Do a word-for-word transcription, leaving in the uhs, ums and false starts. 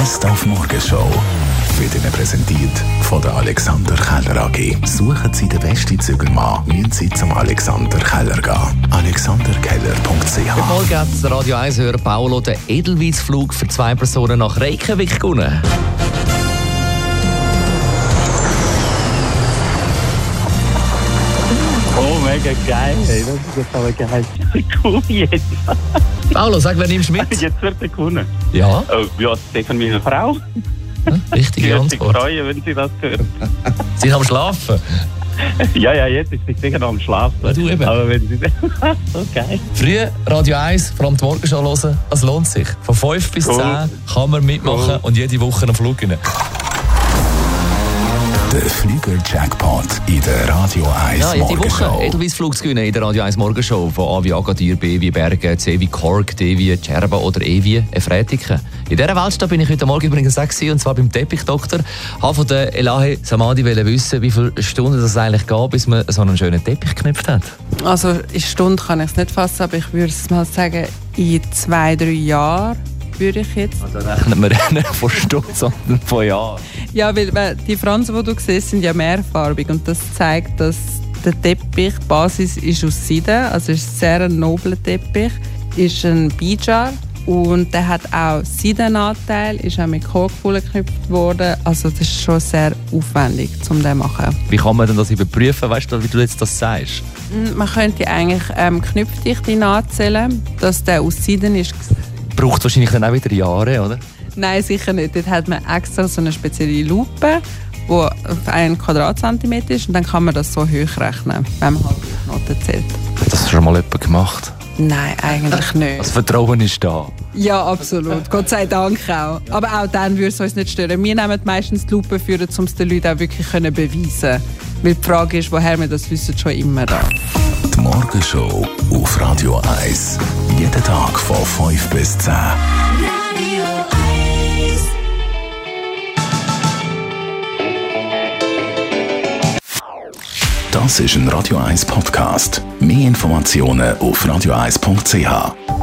Best auf Morgenshow wird Ihnen präsentiert von der Alexander Keller A G. Suchen Sie den besten Zügelmann, müssen Sie zum Alexander Keller gehen. alexander keller punkt c h. Heute Morgen hat der Radio eins-Hörer Paolo den Edelweissflug für zwei Personen nach Reykjavik gewonnen. Oh, mega geil. Hey, das ist jetzt aber geil. Cool jetzt. Paolo, sag, wer nimmst du mit? Jetzt wird er gewonnen. Ja? Oh, ja, das von meiner Frau. Hm? Richtige Sie wird sich Antwort. freuen, wenn sie das hört. Sie sind am Schlafen. Ja, ja, jetzt ist sie sicher noch am Schlafen. Ja, du eben. Aber wenn sie so geil. Früh Radio eins, vor allem die Morgenshow hören, es lohnt sich. Von fünf bis Cool. zehn kann man mitmachen Cool. und jede Woche einen Flug gewinnen. Der Flügel-Jackpot in der Radio eins Ja, jede Woche Morgenshow. Edelweissflug zu gewinnen in der Radio eins Morgenshow. Von A wie Agadir, B wie Bergen, C wie Kork, D wie Djerba oder E wie Efretiken. In dieser Weltstadt bin ich heute Morgen übrigens auch gewesen, und zwar beim Teppichdoktor. Ich wollte von der Elahe Samadi wissen, wie viele Stunden es eigentlich geht, bis man so einen schönen Teppich geknüpft hat. Also in Stunden kann ich es nicht fassen, aber ich würde es mal sagen, in zwei, drei Jahren würde ich jetzt. Also rechnet man nicht von Stunden, sondern von Jahren. Ja, weil weil die Fransen, die du siehst, sind ja mehrfarbig und das zeigt, dass der Teppich, die Basis ist aus Seide, also ist ein sehr nobler Teppich, ist ein Bijar und der hat auch Seidenanteil, ist auch mit Korkwolle geknüpft worden, also das ist schon sehr aufwendig, um das zu machen. Wie kann man denn das überprüfen, weißt du, wie du jetzt das sagst? Man könnte eigentlich ähm, Knüpfdichte nachzählen, dass der aus Seiden ist. Braucht wahrscheinlich dann auch wieder Jahre, oder? Nein, sicher nicht. Dort hat man extra so eine spezielle Lupe, die auf einen Quadratzentimeter ist und dann kann man das so hochrechnen, wenn man halt die Knoten zählt. Hat das schon mal jemand gemacht? Nein, eigentlich nicht. Das Vertrauen ist da. Ja, absolut. Gott sei Dank auch. Aber auch dann würde es uns nicht stören. Wir nehmen meistens die Lupe für, um es den Leuten auch wirklich beweisen können. Weil die Frage ist, woher wir das wissen, schon immer da. Die Morgenshow auf Radio eins. Jeden Tag von fünf bis zehn. Das ist ein Radio eins Podcast. Mehr Informationen auf radio eins punkt c h.